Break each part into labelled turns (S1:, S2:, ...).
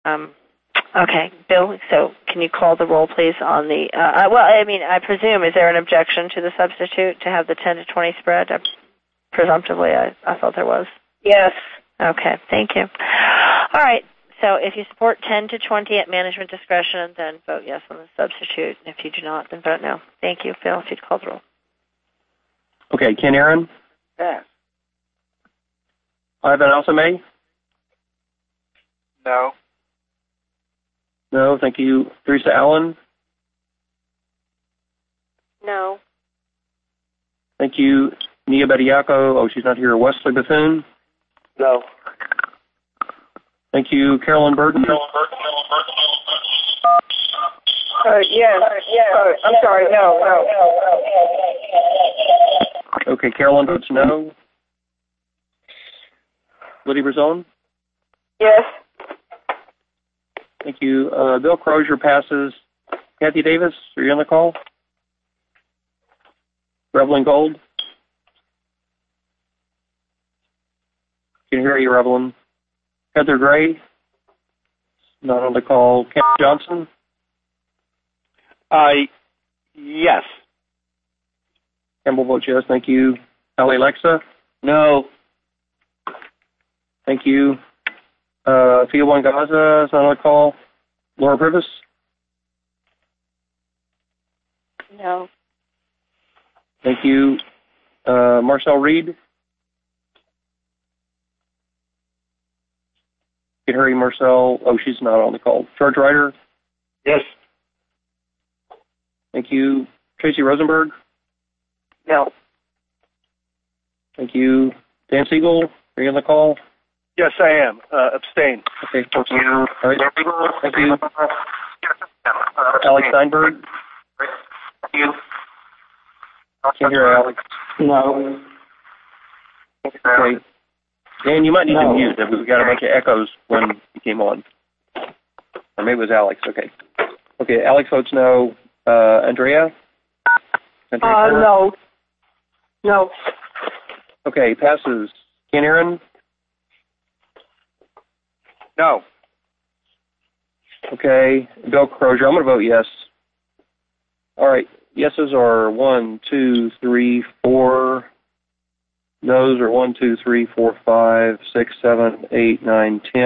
S1: Okay, Bill, so can you call the roll, please, on the, I presume, is there an objection to the substitute to have the 10 to 20 spread? Presumptively, I thought there was.
S2: Yes.
S1: Okay, thank you. All right, so if you support 10 to 20 at management discretion, then vote yes on the substitute. If you do not, then vote no. Thank you, Phil, if you'd call the roll.
S3: Okay, Ken Aaron?
S4: Yes.
S3: Ivan Alsamay?
S4: No.
S3: No, thank you. Teresa Allen?
S2: No.
S3: Thank you. Nia Bediako? Oh, she's not here. Wesley Bethune?
S4: No.
S3: Thank you. Carolyn Burton?
S2: Yes. I'm sorry. No.
S3: Okay, Carolyn votes no. Lydia Brazone?
S2: Yes.
S3: Thank you. Bill Crozier passes. Kathy Davis, are you on the call? Revelyn Gold? Can hear you, Revelyn. Heather Gray? Not on the call. Ken Johnson?
S4: Yes.
S3: Campbell votes yes, thank you. Ali Alexa?
S4: No.
S3: Thank you. Fia Wangaza is not on the call. Laura Privis?
S2: No.
S3: Thank you. Marcel Reed? Can hear you, Marcel. Oh, she's not on the call. George Ryder?
S4: Yes.
S3: Thank you. Tracy Rosenberg?
S2: No.
S3: Thank you. Dan Siegel, are you on the call?
S4: Yes, I am. Abstain.
S3: Okay, thank you. All right. Thank you. Alex Steinberg? Can't hear Alex.
S4: No.
S3: Okay. Dan, you might need to mute. We got a bunch of echoes when you came on. Or maybe it was Alex. Okay. Okay, Alex votes no. Andrea?
S2: No. No.
S3: Okay, passes. Ken Aaron?
S4: No.
S3: Okay. Bill Crozier, I'm going to vote yes. All right. Yeses are 1, 2, 3, 4. Noes are 1, 2, 3, 4, 5, 6, 7, 8, 9, 10.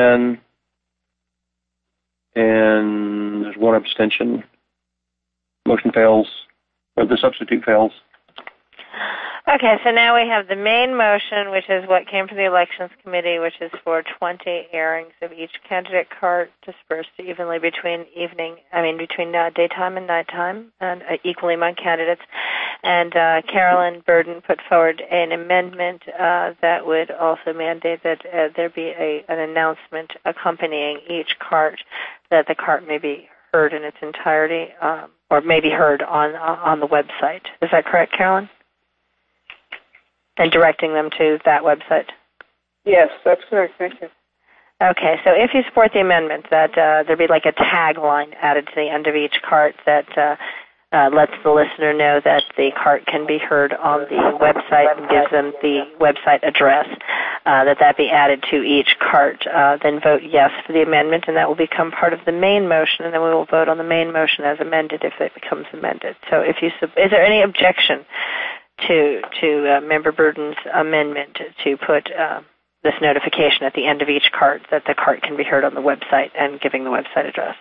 S3: And there's one abstention. Motion fails. Or the substitute fails.
S1: Okay, so now we have the main motion, which is what came from the Elections Committee, which is for 20 airings of each candidate cart dispersed evenly between daytime and nighttime, and equally among candidates. And Carolyn Burden put forward an amendment that would also mandate that there be an announcement accompanying each cart, that the cart may be heard in its entirety, or may be heard on the website. Is that correct, Carolyn? And directing them to that website?
S2: Yes, that's correct. Thank you.
S1: Okay, so if you support the amendment, that there be like a tagline added to the end of each cart that lets the listener know that the cart can be heard on the website and gives them the website address, that be added to each cart, then vote yes for the amendment, and that will become part of the main motion, and then we will vote on the main motion as amended if it becomes amended. So is there any objection to Member Burden's amendment to put this notification at the end of each cart that the cart can be heard on the website and giving the website address?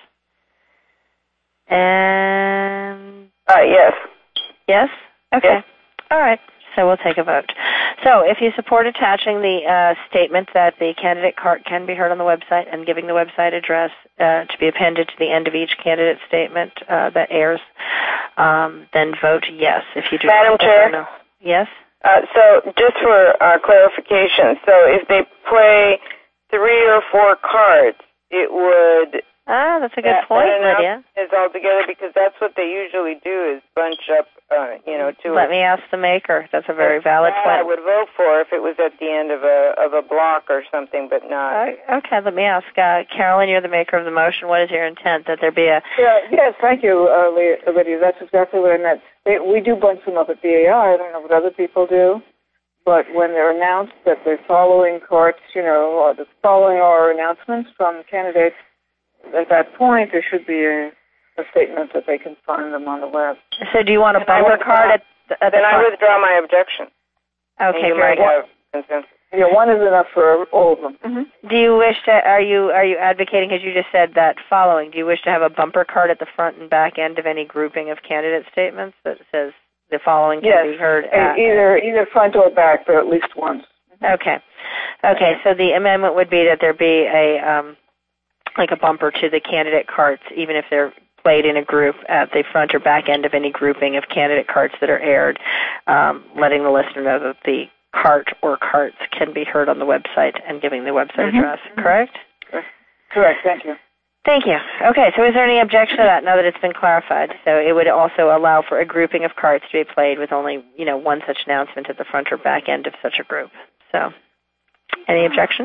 S1: And
S2: yes.
S1: Yes? Okay.
S2: Yes.
S1: All right. So we'll take a vote. So if you support attaching the statement that the candidate cart can be heard on the website and giving the website address to be appended to the end of each candidate statement that airs, then vote yes. If you do
S2: Madam
S1: not,
S2: Chair?
S1: no. Yes?
S2: So just for clarification, so if they play 3 or 4 cards, it would...
S1: that's a good point, Lydia.
S2: Is all together, because that's what they usually do, is bunch up, two.
S1: Let me ask the maker. That's a very valid point.
S2: I would vote for if it was at the end of a block or something, but not.
S1: Okay, let me ask. Carolyn, you're the maker of the motion. What is your intent? That there be a...
S5: Yes, thank you, Lydia. That's exactly what I meant. We do bunch them up at BAR. I don't know what other people do. But when they're announced that they're following carts, or following our announcements from candidates, at that point, there should be a statement that they can find them on the web.
S1: So do you want a bumper card at the
S2: Then I
S1: front?
S2: withdraw my objection.
S1: Okay,
S2: you
S1: very
S2: might
S1: good.
S2: have consensus.
S5: Yeah, one is enough for all of them.
S1: Mm-hmm. Do you wish to? Are you advocating, because you just said that following? Do you wish to have a bumper card at the front and back end of any grouping of candidate statements that says the following can be heard at?
S5: Either front or back, but at least once.
S1: Okay. Okay. So the amendment would be that there be a like a bumper to the candidate carts, even if they're played in a group at the front or back end of any grouping of candidate carts that are aired, letting the listener know that the cart or carts can be heard on the website and giving the website address, correct?
S5: Correct, thank you.
S1: Thank you. Okay, so is there any objection to that now that it's been clarified? So it would also allow for a grouping of carts to be played with only, one such announcement at the front or back end of such a group. So, any objection?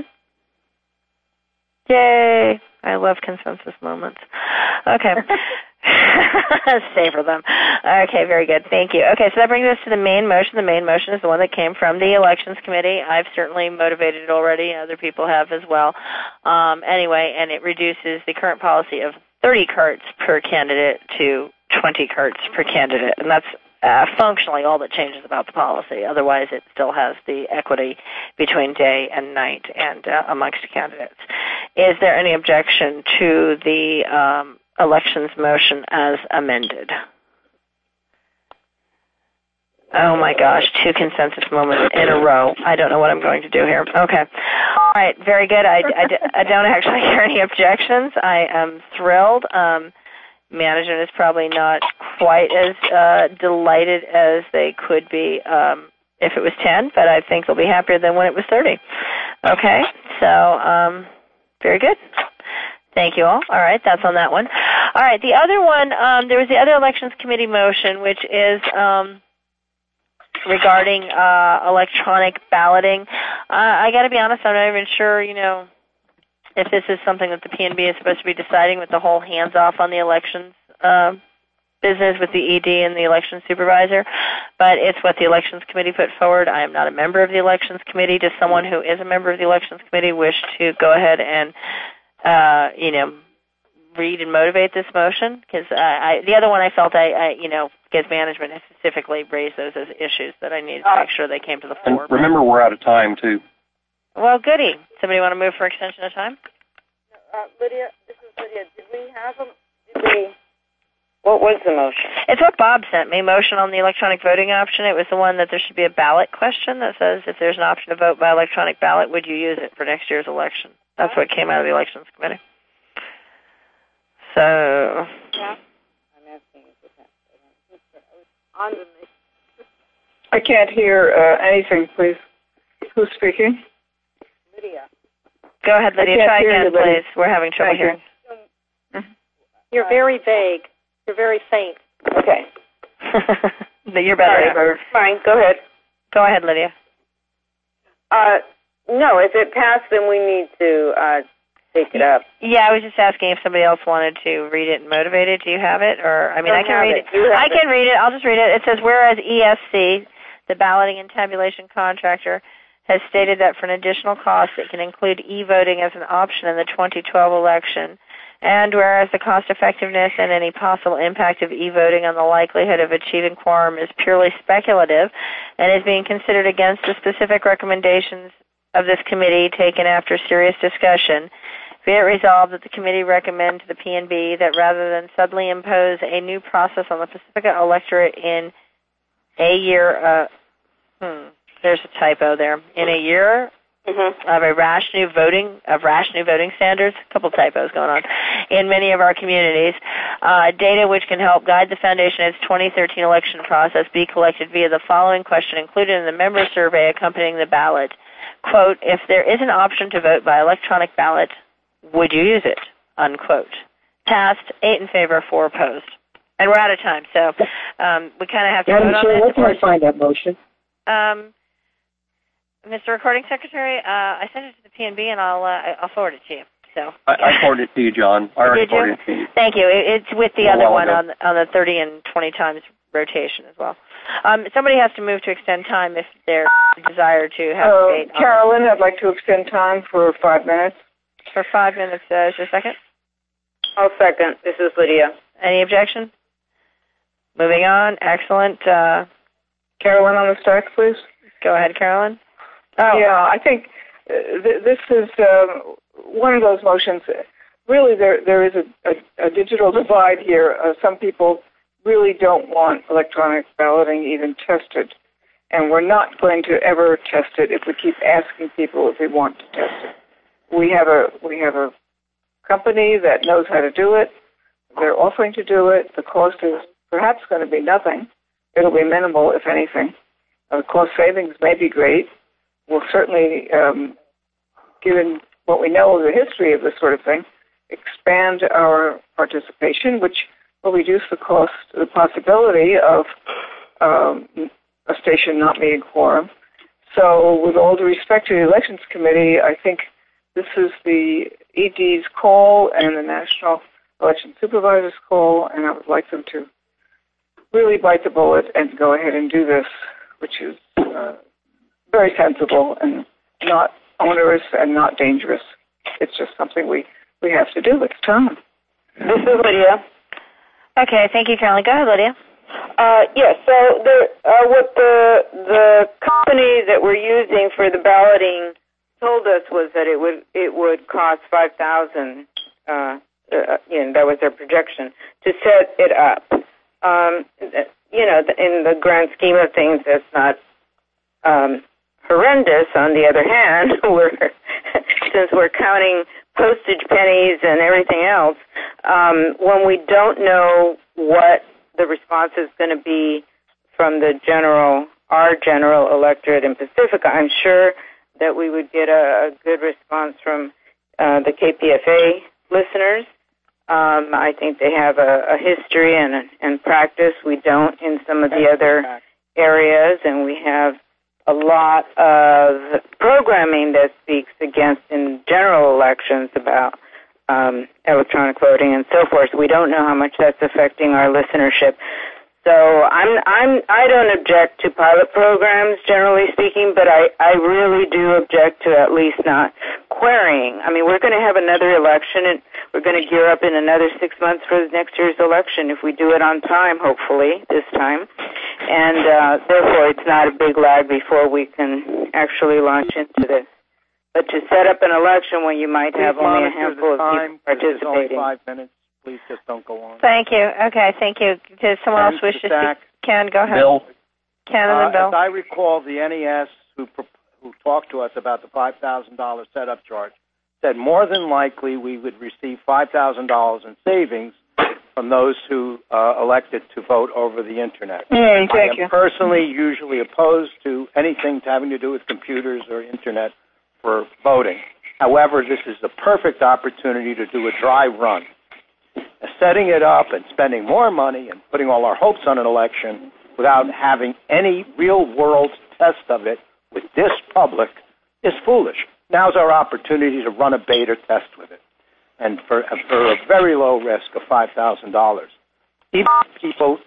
S1: Yay! I love consensus moments. Okay. Savor them. Okay, very good. Thank you. Okay, so that brings us to the main motion. The main motion is the one that came from the Elections Committee. I've certainly motivated it already. Other people have as well. Anyway, and it reduces the current policy of 30 carts per candidate to 20 carts per candidate. And that's functionally all that changes about the policy. Otherwise, it still has the equity between day and night and amongst candidates. Is there any objection to the elections motion as amended? Oh my gosh, 2 consensus moments in a row. I don't know what I'm going to do here. Okay. All right, very good. I don't actually hear any objections. I am thrilled. Management is probably not quite as delighted as they could be if it was 10, but I think they'll be happier than when it was 30. Okay, so very good. Thank you all. All right, that's on that one. All right, the other one, there was the other Elections Committee motion, which is regarding electronic balloting. I got to be honest, I'm not even sure, if this is something that the PNB is supposed to be deciding with the whole hands-off on the elections business with the ED and the election supervisor, but it's what the Elections Committee put forward. I am not a member of the Elections Committee. Does someone who is a member of the Elections Committee wish to go ahead and read and motivate this motion? Because the other one I felt because management has specifically raised those as issues that I needed to make sure they came to the fore.
S3: And remember, we're out of time, too.
S1: Well, goody. Somebody want to move for extension of time?
S2: Lydia, this is Lydia. Did we have them? What was the motion?
S1: It's what Bob sent me, motion on the electronic voting option. It was the one that there should be a ballot question that says if there's an option to vote by electronic ballot, would you use it for next year's election? That's what came out of the Elections Committee. So...
S2: Yeah. I'm asking if on the
S5: I can't hear anything, please. Who's speaking?
S2: Lydia.
S1: Go ahead, Lydia. Try again, please. We're having trouble hearing.
S6: You're very vague. You're very faint.
S2: Okay.
S1: You're better.
S2: Sorry, fine. Go ahead.
S1: Go ahead, Lydia.
S2: No, if it passed, then we need to take it up.
S1: Yeah, I was just asking if somebody else wanted to read it and motivate it. Do you have it? Or I can read it. I can read it. I'll just read it. It says, whereas ESC, the balloting and tabulation contractor, has stated that for an additional cost it can include e-voting as an option in the 2012 election, and whereas the cost-effectiveness and any possible impact of e-voting on the likelihood of achieving quorum is purely speculative and is being considered against the specific recommendations of this committee taken after serious discussion, be it resolved that the committee recommend to the PNB that rather than suddenly impose a new process on the Pacifica electorate in a year, there's a typo there, in a year of rash new voting standards, a couple typos going on, in many of our communities, data which can help guide the foundation in its 2013 election process be collected via the following question included in the member survey accompanying the ballot. Quote, if there is an option to vote by electronic ballot, would you use it? Unquote. Passed, 8 in favor, 4 opposed. And we're out of time, so we kind of have to vote on this.
S7: Where can I find that motion?
S1: Mr. Recording Secretary, I sent it to the PNB, and I'll forward it to you. So
S3: I forwarded it to you, John. I already forwarded it to you.
S1: Thank you. It's with the other one on the 30 and 20 times rotation as well. Somebody has to move to extend time if they're desire to have a debate.
S5: Carolyn, I'd like to extend time for 5 minutes.
S1: For 5 minutes, just a second.
S2: I'll second. This is Lydia.
S1: Any objection? Moving on. Excellent.
S5: Carolyn on the start, please.
S1: Go ahead, Carolyn.
S5: Oh. Yeah, I think this is one of those motions. Really, there is a digital divide here. Some people really don't want electronic balloting even tested, and we're not going to ever test it if we keep asking people if they want to test it. We have a company that knows how to do it. They're offering to do it. The cost is perhaps going to be nothing. It'll be minimal, if anything. Cost savings may be great. We'll certainly, given what we know of the history of this sort of thing, expand our participation, which will reduce the cost, the possibility of a station not meeting quorum. So with all due respect to the Elections Committee, I think this is the ED's call and the National Election Supervisor's call, and I would like them to really bite the bullet and go ahead and do this, which is very sensible and not onerous and not dangerous. It's just something we have to do. It's time.
S2: This is Lydia.
S1: Okay, thank you, Carolyn. Go ahead, Lydia.
S2: Yes, so what the company that we're using for the balloting told us was that it would cost $5,000. That was their projection to set it up. In the grand scheme of things, that's not horrendous. On the other hand, since we're counting postage pennies and everything else, when we don't know what the response is going to be from our general electorate in Pacifica, I'm sure that we would get a good response from the KPFA listeners. I think they have a history and practice. We don't in some of the other areas, and we have a lot of programming that speaks against in general elections about electronic voting and so forth. We don't know how much that's affecting our listenership. So I don't object to pilot programs, generally speaking, but I really do object to at least not querying. I mean, we're going to have another election, and we're going to gear up in another 6 months for next year's election if we do it on time, hopefully, this time. And therefore, it's not a big lag before we can actually launch into this. But to set up an election when you might have only a handful of people participating.
S7: Only 5 minutes. Please just don't go on.
S1: Thank you. Okay, thank you. Does someone else wish to speak? Ken, go ahead.
S3: Bill.
S1: Ken and then Bill.
S7: As I recall, the NES who talked to us about the $5,000 setup charge said more than likely we would receive $5,000 in savings from those who elected to vote over the Internet.
S5: Thank you.
S7: I am personally usually opposed to anything having to do with computers or Internet for voting. However, this is the perfect opportunity to do a dry run. Setting it up and spending more money and putting all our hopes on an election without having any real-world test of it with this public is foolish. Now's our opportunity to run a beta test with it, and for a very low risk of $5,000. Even people,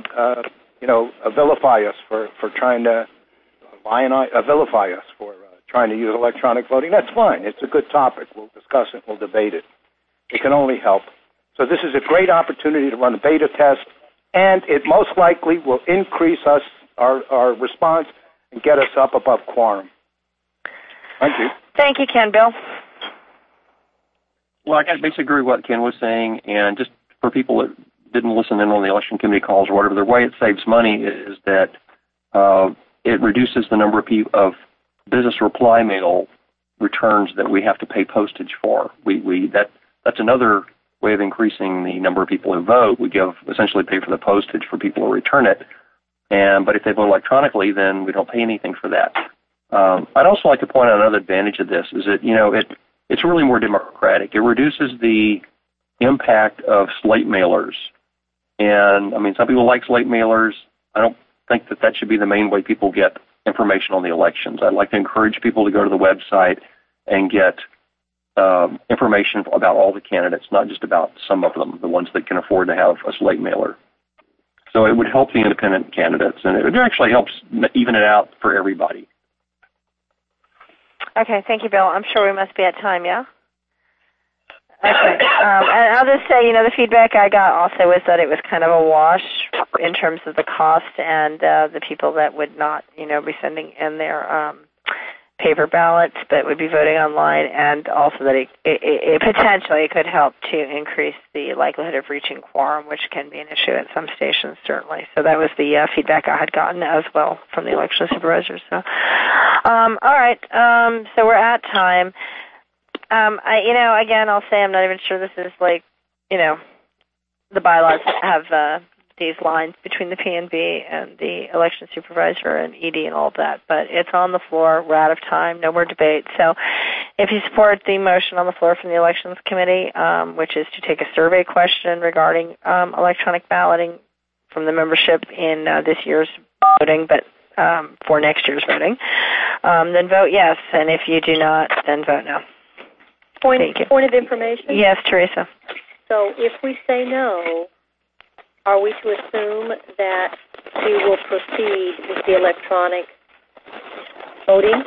S7: vilify us for trying to vilify us for trying to use electronic voting. That's fine. It's a good topic. We'll discuss it. We'll debate it. It can only help. So this is a great opportunity to run a beta test, and it most likely will increase our response and get us up above quorum. Thank you.
S1: Thank you, Ken. Bill?
S3: Well, I basically agree with what Ken was saying, and just for people that didn't listen in on the election committee calls or whatever, the way it saves money is that it reduces the number of business reply mail returns that we have to pay postage for. That's another way of increasing the number of people who vote. We essentially pay for the postage for people who return it. But if they vote electronically, then we don't pay anything for that. I'd also like to point out another advantage of this is that, it's really more democratic. It reduces the impact of slate mailers. And, some people like slate mailers. I don't think that should be the main way people get information on the elections. I'd like to encourage people to go to the website and get information about all the candidates, not just about some of them, the ones that can afford to have a slate mailer. So it would help the independent candidates, and it actually helps even it out for everybody.
S1: Okay, thank you, Bill. I'm sure we must be at time, yeah? Okay. And I'll just say, the feedback I got also was that it was kind of a wash in terms of the cost and the people that would not, be sending in their paper ballots but would be voting online, and also that it potentially could help to increase the likelihood of reaching quorum, which can be an issue at some stations, certainly. So that was the feedback I had gotten as well from the election supervisors. So, all right. So we're at time. Again, I'll say I'm not even sure this is the bylaws have these lines between the P&B and the election supervisor and ED and all of that, but it's on the floor. We're out of time. No more debate. So if you support the motion on the floor from the Elections Committee, which is to take a survey question regarding electronic balloting from the membership in this year's voting, but for next year's voting, then vote yes. And if you do not, then vote no.
S6: Point of information?
S1: Yes, Teresa.
S6: So if we say no, are we to assume that we will proceed with the electronic voting?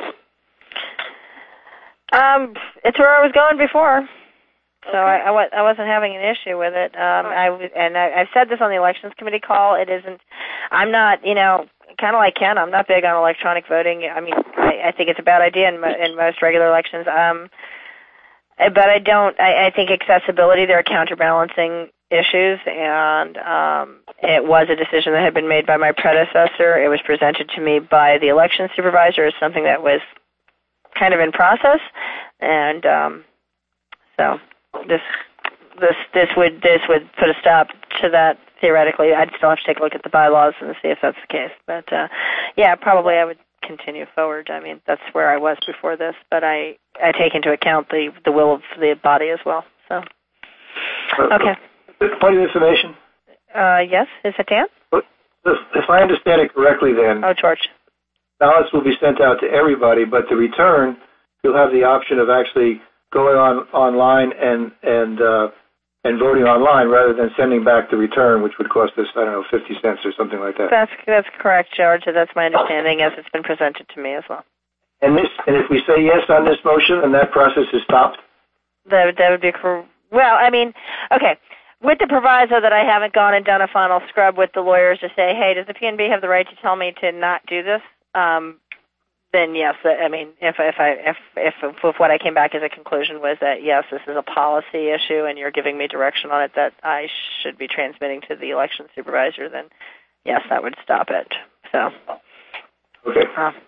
S1: It's where I was going before, so I wasn't having an issue with it. I've said this on the Elections Committee call. It isn't. I'm not. Kind of like Ken. I'm not big on electronic voting. I mean, I think it's a bad idea in most regular elections. But I don't. I think accessibility. There are counterbalancing issues, and it was a decision that had been made by my predecessor. It was presented to me by the election supervisor as something that was kind of in process, and so this would put a stop to that. Theoretically, I'd still have to take a look at the bylaws and see if that's the case. But yeah, probably I would continue forward. I mean, that's where I was before this, but I take into account the will of the body as well. So okay.
S8: Point of information?
S1: Yes, is it Dan?
S8: If I understand it correctly, then
S1: George.
S8: Ballots will be sent out to everybody, but the return, you'll have the option of actually going online and voting online rather than sending back the return, which would cost us, 50 cents or something like that.
S1: That's correct, George. That's my understanding as it's been presented to me as well.
S8: And if we say yes on this motion, and that process is stopped?
S1: That would be correct. Well, I mean, okay. With the proviso that I haven't gone and done a final scrub with the lawyers to say, hey, does the PNB have the right to tell me to not do this? Then yes. I mean, if what I came back as a conclusion was that yes, this is a policy issue, and you're giving me direction on it that I should be transmitting to the election supervisor, then yes, that would stop it. So.
S8: Okay.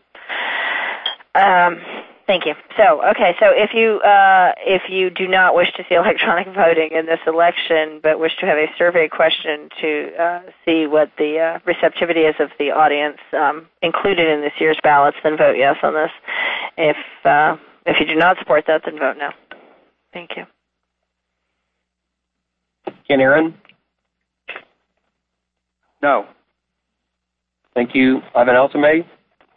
S1: Thank you. So, okay, so if you do not wish to see electronic voting in this election, but wish to have a survey question to see what the receptivity is of the audience included in this year's ballots, then vote yes on this. If you do not support that, then vote no. Thank you.
S3: Ken Aaron?
S4: No.
S3: Thank you. Ivan Altamay?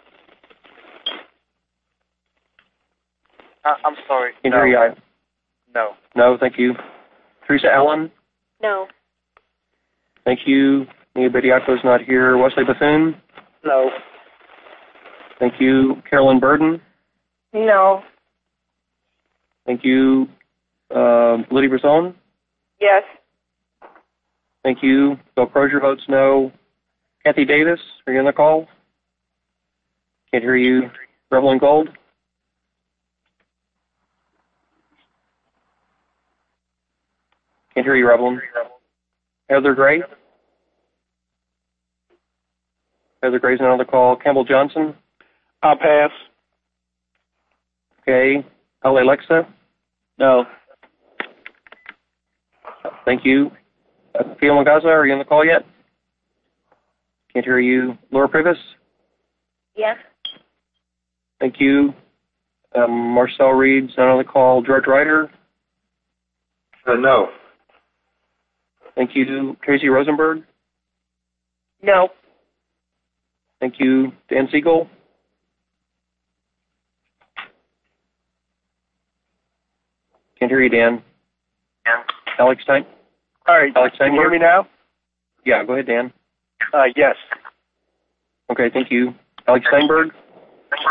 S4: I'm sorry.
S3: No. No, thank you. Teresa Allen?
S6: No.
S3: Thank you. Nia Bediako's not here. Wesley Bethune?
S4: No.
S3: Thank you. Carolyn Burden?
S5: No.
S3: Thank you. Lydia Brazone?
S5: Yes.
S3: Thank you. Bill Crozier votes no. Kathy Davis, are you on the call? Can't hear you. Revelyn Gold? Can't hear you, Revelyn. Heather Gray? Heather Gray's not on the call. Campbell Johnson?
S4: I'll pass.
S3: Okay. Ali Alexa?
S4: No.
S3: Thank you. Pia Magaza, are you on the call yet? Can't hear you. Laura Privis?
S6: Yes.
S3: Thank you. Marcel Reed's not on the call. George Ryder?
S8: No.
S3: Thank you. Tracy Rosenberg?
S5: No.
S3: Thank you. Dan Siegel? Can't hear you, Dan. Alex Stein?
S4: All right.
S3: Alex
S4: Can you hear
S3: Steinberg?
S4: me now?
S3: Yeah, go ahead, Dan.
S4: Yes.
S3: Okay, thank you. Alex Steinberg?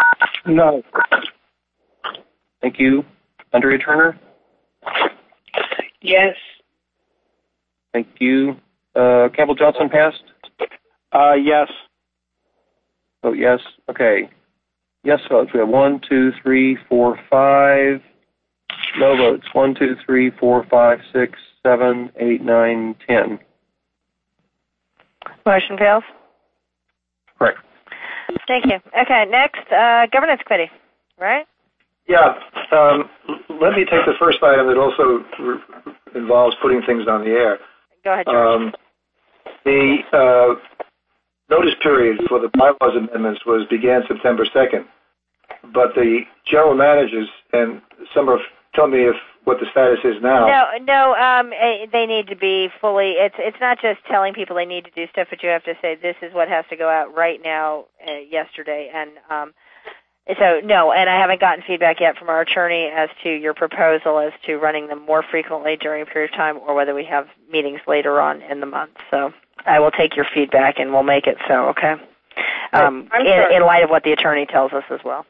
S4: No.
S3: Thank you. Andrea Turner?
S5: Yes.
S3: Thank you. Campbell Johnson passed?
S4: Yes.
S3: Vote yes. Okay. Yes votes. We have 1, 2, 3, 4, 5. No votes. 1, 2, 3, 4, 5, 6, 7, 8, 9, 10.
S1: Motion fails.
S3: Correct.
S1: Thank you. Okay, next, Governance Committee, right?
S8: Yeah. Let me take the first item that also involves putting things on the air.
S1: Go ahead, George.
S8: The notice period for the bylaws amendments began September 2nd, but the general managers and some have told me what the status is now.
S1: No, they need to be fully, it's not just telling people they need to do stuff, but you have to say this is what has to go out right now, yesterday, and so, no, and I haven't gotten feedback yet from our attorney as to your proposal as to running them more frequently during a period of time or whether we have meetings later on in the month. So I will take your feedback and we'll make it so, okay? In light of what the attorney tells us as well.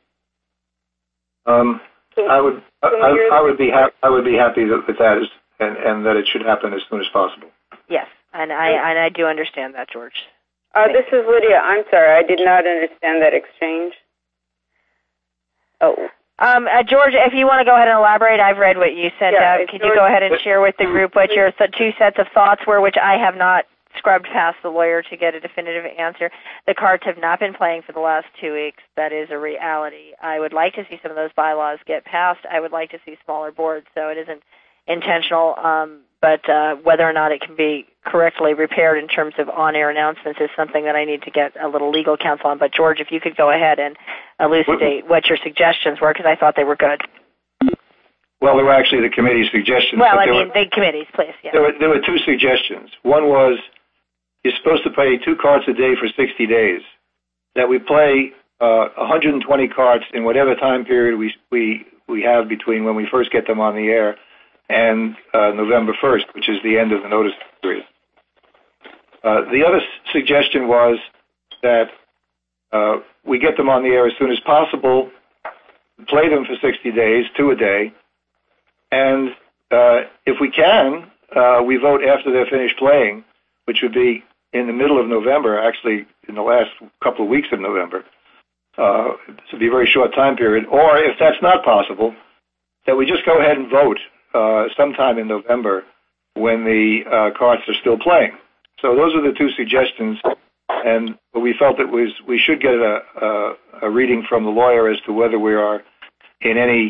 S8: I would be happy with that and that it should happen as soon as possible.
S1: Yes, and I do understand that, George.
S2: This is Lydia. I'm sorry, I did not understand that exchange. Oh.
S1: George, if you want to go ahead and elaborate, I've read what you sent out. Could you go ahead and share with the group what your two sets of thoughts were, which I have not scrubbed past the lawyer to get a definitive answer. The cards have not been playing for the last 2 weeks. That is a reality. I would like to see some of those bylaws get passed. I would like to see smaller boards, so it isn't intentional, but whether or not it can be correctly repaired in terms of on-air announcements is something that I need to get a little legal counsel on. But, George, if you could go ahead and elucidate what your suggestions were, because I thought they were good.
S8: Well, they were actually the committee's suggestions.
S1: Well, the committee's, please. Yeah.
S8: There were two suggestions. One was you're supposed to play 2 cards a day for 60 days, that we play 120 cards in whatever time period we have between when we first get them on the air and November 1st, which is the end of the notice period. The other suggestion was that we get them on the air as soon as possible, play them for 60 days, 2 a day, and if we can, we vote after they're finished playing, which would be in the middle of November, actually in the last couple of weeks of November. This would be a very short time period. Or if that's not possible, that we just go ahead and vote sometime in November when the cards are still playing. So those are the two suggestions, and we felt that we should get a reading from the lawyer as to whether we are in any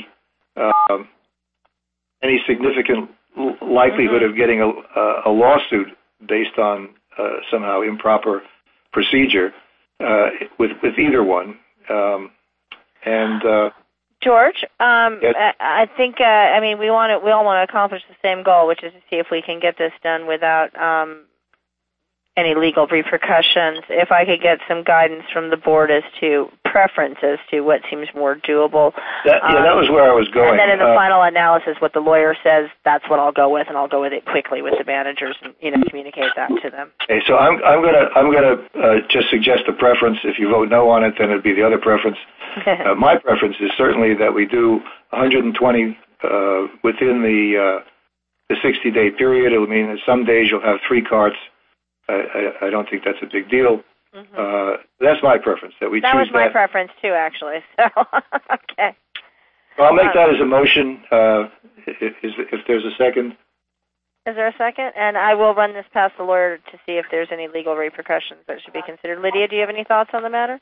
S8: significant likelihood of getting a lawsuit based on somehow improper procedure with either one.
S1: George,
S8: yes.
S1: I think we all want to accomplish the same goal, which is to see if we can get this done without any legal repercussions. If I could get some guidance from the board as to preference as to what seems more doable.
S8: That was where I was going.
S1: And then in the final analysis, what the lawyer says, that's what I'll go with, and I'll go with it quickly with the managers and communicate that to them.
S8: Okay, so I'm gonna just suggest a preference. If you vote no on it, then it'd be the other preference. My preference is certainly that we do 120 within the 60-day period. It would mean that some days you'll have 3 cards. I don't think that's a big deal. Mm-hmm. That's my preference. That was
S1: my preference too, actually. So okay.
S8: Well, I'll make that as a motion. If there's a second.
S1: Is there a second? And I will run this past the lawyer to see if there's any legal repercussions that should be considered. Lydia, do you have any thoughts on the matter?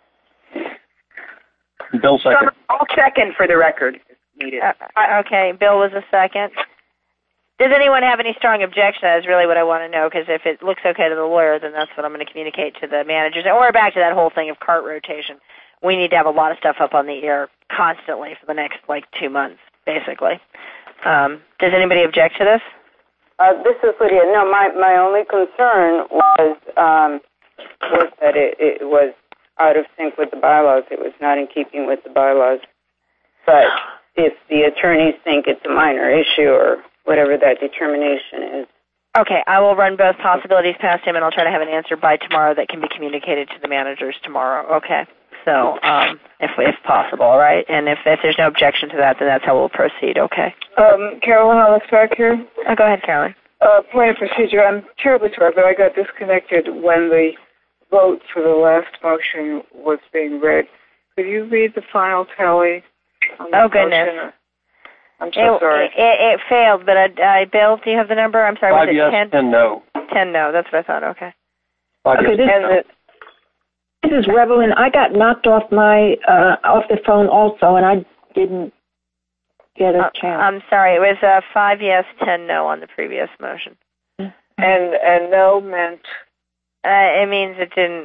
S3: Bill second.
S5: I'll second for the record if needed.
S1: Okay, Bill was a second. Does anyone have any strong objection? That is really what I want to know, because if it looks okay to the lawyer, then that's what I'm going to communicate to the managers. And we're back to that whole thing of cart rotation. We need to have a lot of stuff up on the air constantly for the next, 2 months, basically. Does anybody object to this?
S2: This is Lydia. No, my only concern was that it was out of sync with the bylaws. It was not in keeping with the bylaws. But if the attorneys think it's a minor issue or whatever that determination is.
S1: Okay, I will run both possibilities past him, and I'll try to have an answer by tomorrow that can be communicated to the managers tomorrow. Okay. So, if possible, all right? And if there's no objection to that, then that's how we'll proceed, okay?
S5: Carolyn, I'll look back here.
S1: Go ahead, Carolyn.
S5: Point of procedure. I'm terribly sorry, but I got disconnected when the vote for the last motion was being read. Could you read the final tally?
S1: Oh, goodness.
S5: Motion? I'm so sorry.
S1: It failed, but Bill, do you have the number? I'm sorry,
S3: 5
S1: was it
S3: yes,
S1: 10?
S3: 10 no.
S1: 10 no, that's what I thought, okay.
S3: 5
S9: Okay,
S3: yes,
S9: this is Revelyn. I got knocked off off the phone also, and I didn't get a chance.
S1: I'm sorry, it was 5 yes, 10 no on the previous motion.
S5: And no meant?
S1: It means it didn't,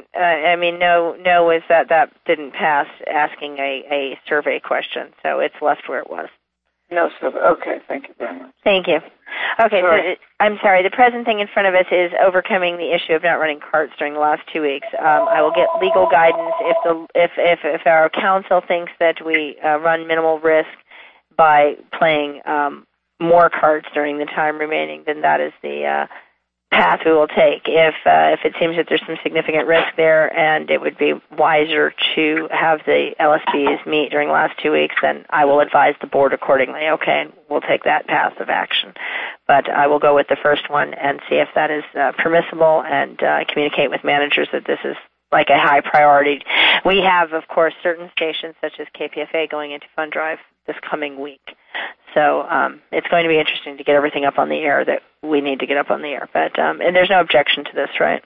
S1: no is that didn't pass asking a survey question, so it's left where it was.
S5: No, okay, thank you very much.
S1: Thank you. Okay, so I'm sorry, the present thing in front of us is overcoming the issue of not running carts during the last 2 weeks. I will get legal guidance if our council thinks that we run minimal risk by playing more carts during the time remaining, then that is the path we will take. If it seems that there's some significant risk there and it would be wiser to have the LSBs meet during the last 2 weeks, then I will advise the board accordingly. Okay, and we'll take that path of action. But I will go with the first one and see if that is permissible and communicate with managers that this is like a high priority. We have, of course, certain stations such as KPFA going into fund drive this coming week. So it's going to be interesting to get everything up on the air that we need to get up on the air. But and there's no objection to this, right?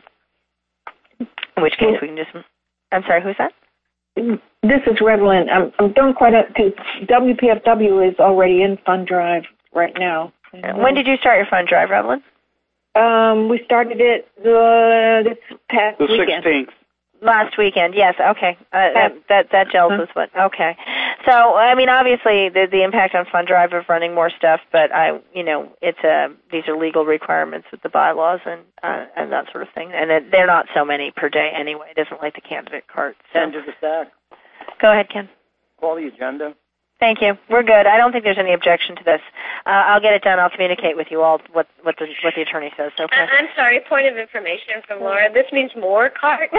S1: In which case we can do some. I'm sorry, who's that?
S9: This is Revelyn. I'm don't quite because WPFW is already in fund drive right now.
S1: When did you start your fund drive, Revelyn?
S9: We started it this past weekend.
S4: 16th.
S1: Last weekend, yes. Okay, that gels with what. Okay, so I mean, obviously the impact on fund drive of running more stuff, but it's these are legal requirements with the bylaws and that sort of thing, and they're not so many per day anyway. It isn't like the candidate cart. So.
S7: End of the stack.
S1: Go ahead, Ken.
S7: Call the agenda.
S1: Thank you. We're good. I don't think there's any objection to this. I'll get it done. I'll communicate with you all what the attorney says. Okay.
S6: I'm sorry. Point of information from Laura. This means more carts.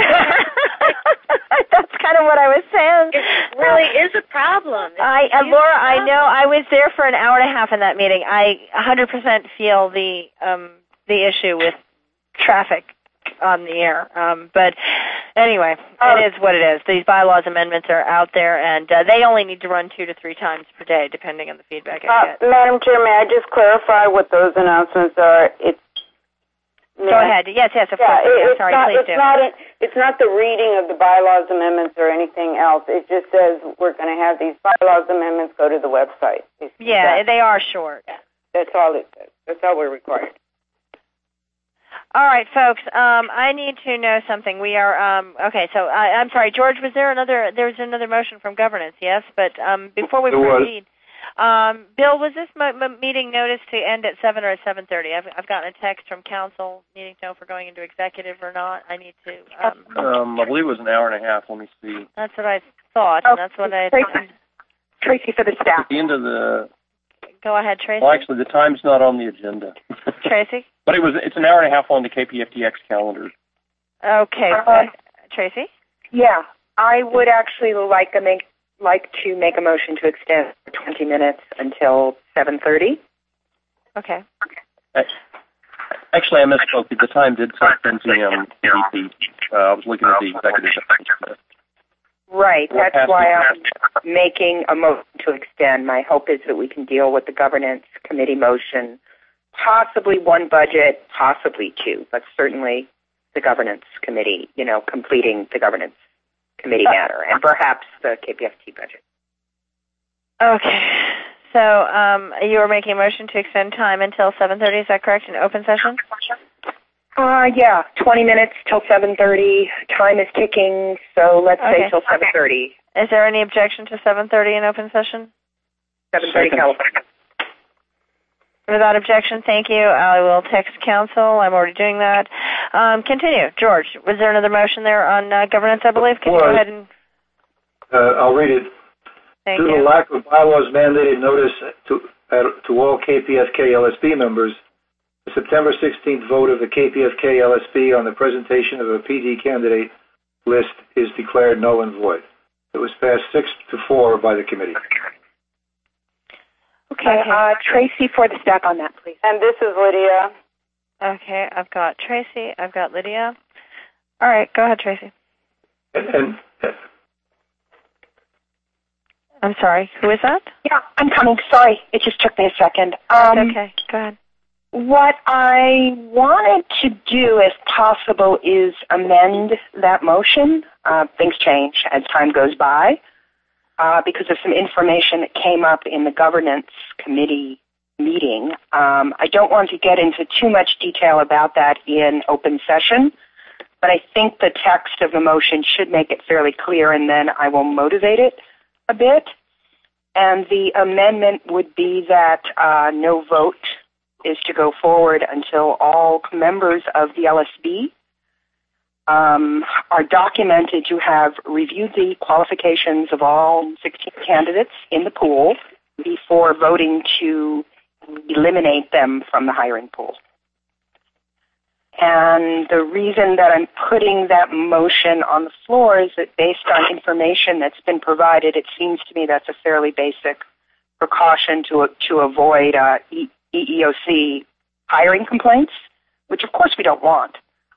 S1: That's kind of what I was saying.
S6: It really is a problem.
S1: Laura, I know. I was there for an hour and a half in that meeting. I 100% feel the issue with traffic on the air. But anyway, it is what it is. These bylaws amendments are out there, and they only need to run 2 to 3 times per day, depending on the feedback I get.
S2: Madam Chair, may I just clarify what those announcements are?
S1: Go ahead. Yes, of course. I'm sorry, please do.
S2: It's not the reading of the bylaws amendments or anything else. It just says we're going to have these bylaws amendments go to the website.
S1: Yeah, they are short.
S2: That's all it says. That's all we're required.
S1: All right, folks. I need to know something. We are okay. So I'm sorry, George. There was another motion from governance, yes. But before we proceed, Bill, was this meeting noticed to end at 7 or at 7:30? I've gotten a text from council needing to know if we're going into executive or not. I need to.
S3: I believe it was an hour and a half. Let me see.
S1: That's what I thought. And that's what I.
S10: Tracy for the staff.
S3: At the end of the.
S1: Go ahead, Tracy.
S3: Well, actually, the time's not on the agenda.
S1: Tracy.
S3: But it's an hour and a half on the KPFDX calendar.
S1: Okay, Tracy.
S10: Yeah, I would actually like to make a motion to extend for 20 minutes until 7:30.
S1: Okay.
S3: Actually, I misspoke. The time did say 10 p.m. I was looking at the executive session.
S10: Right. That's why I'm making a motion to extend. My hope is that we can deal with the governance committee motion, possibly one budget, possibly 2, but certainly the governance committee, completing the governance committee matter, and perhaps the KPFT budget.
S1: Okay. So you are making a motion to extend time until 7:30, is that correct, in open session?
S10: Yeah, 20 minutes till 7:30. Time is ticking, so let's say till 7:30.
S1: Is there any objection to 7:30 in open session?
S10: 7:30, California.
S1: Without objection, thank you. I will text council. I'm already doing that. Continue. George, was there another motion there on governance, I believe? Can you go ahead and...
S8: I'll read it.
S1: Thank
S8: Due
S1: you.
S8: to the lack of bylaws mandated notice to all KPFK LSB members, the September 16th vote of the KPFK LSB on the presentation of a PD candidate list is declared null and void. It was passed 6-4 by the committee.
S10: Okay, Tracy for the stack on that, please.
S2: And this is Lydia.
S1: Okay, I've got Tracy. I've got Lydia. All right, go ahead, Tracy.
S8: And
S1: I'm sorry, who is that?
S10: Yeah, I'm coming. Sorry, it just took me a second.
S1: Okay, go ahead.
S10: What I wanted to do, if possible, is amend that motion. Things change as time goes by because of some information that came up in the governance committee meeting. I don't want to get into too much detail about that in open session, but I think the text of the motion should make it fairly clear, and then I will motivate it a bit. And the amendment would be that no vote is to go forward until all members of the LSB are documented to have reviewed the qualifications of all 16 candidates in the pool before voting to eliminate them from the hiring pool. And the reason that I'm putting that motion on the floor is that based on information that's been provided, it seems to me that's a fairly basic precaution to avoid EEOC hiring complaints, which of course we don't want.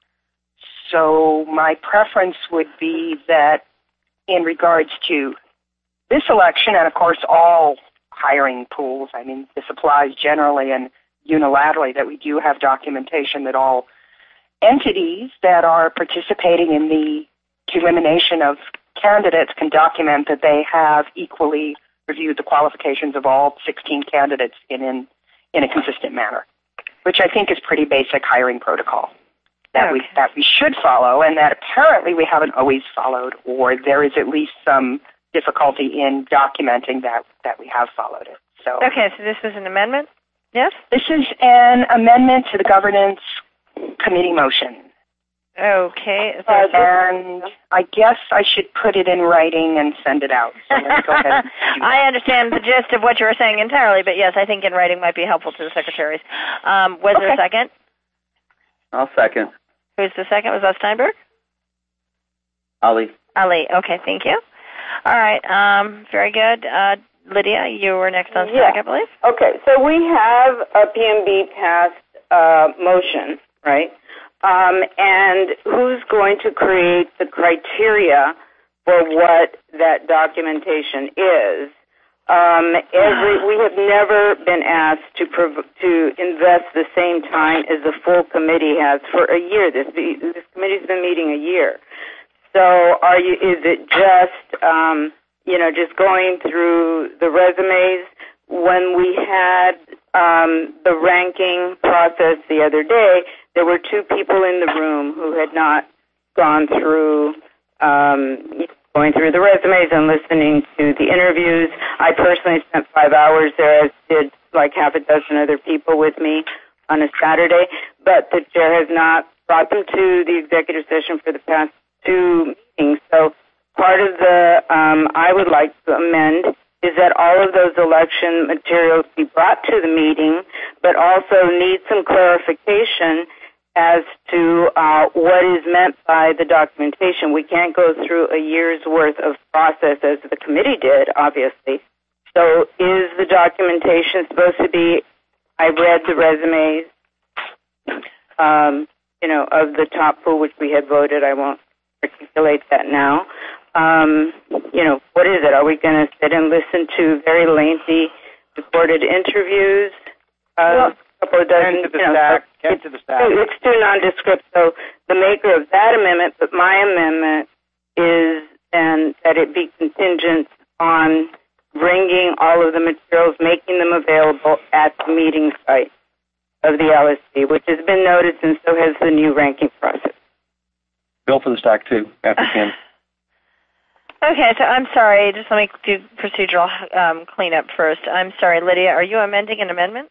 S10: So my preference would be that in regards to this election, and of course all hiring pools, I mean this applies generally and unilaterally, that we do have documentation that all entities that are participating in the elimination of candidates can document that they have equally reviewed the qualifications of all 16 candidates in a consistent manner, which I think is pretty basic hiring protocol that we should follow, and that apparently we haven't always followed, or there is at least some difficulty in documenting that we have followed it. So
S1: okay, so this is an amendment? Yes?
S10: This is an amendment to the governance committee motion.
S1: Okay.
S10: And I guess I should put it in writing and send it out. So let's go ahead.
S1: I understand the gist of what you were saying entirely, but yes, I think in writing might be helpful to the secretaries. Was there a second?
S11: I'll second.
S1: Who's the second? Was that Steinberg?
S11: Ali.
S1: Ali. Okay, thank you. All right. Very good. Lydia, you were next on stack, I believe.
S2: Okay, so we have a PMB passed motion, right? And who's going to create the criteria for what that documentation is? We have never been asked to invest the same time as the full committee has for a year. This committee's been meeting a year. So is it just, just going through the resumes? When we had the ranking process the other day, there were two people in the room who had not gone through going through the resumes and listening to the interviews. I personally spent 5 hours there, as did like half a dozen other people with me on a Saturday, but the chair has not brought them to the executive session for the past two meetings. So part of the I would like to amend is that all of those election materials be brought to the meeting, but also need some clarification as to what is meant by the documentation. We can't go through a year's worth of process as the committee did, obviously. So is the documentation supposed to be, I read the resumes, of the top pool, which we had voted. I won't articulate that now. What is it? Are we going to sit and listen to very lengthy recorded interviews? Couple of dozen, it's too nondescript. So the maker of that amendment, but my amendment is then that it be contingent on bringing all of the materials, making them available at the meeting site of the LSC, which has been noticed, and so has the new ranking process.
S3: Bill for the stack too, after Ken.
S1: Okay, so I'm sorry. Just let me do procedural cleanup first. I'm sorry, Lydia. Are you amending an amendment?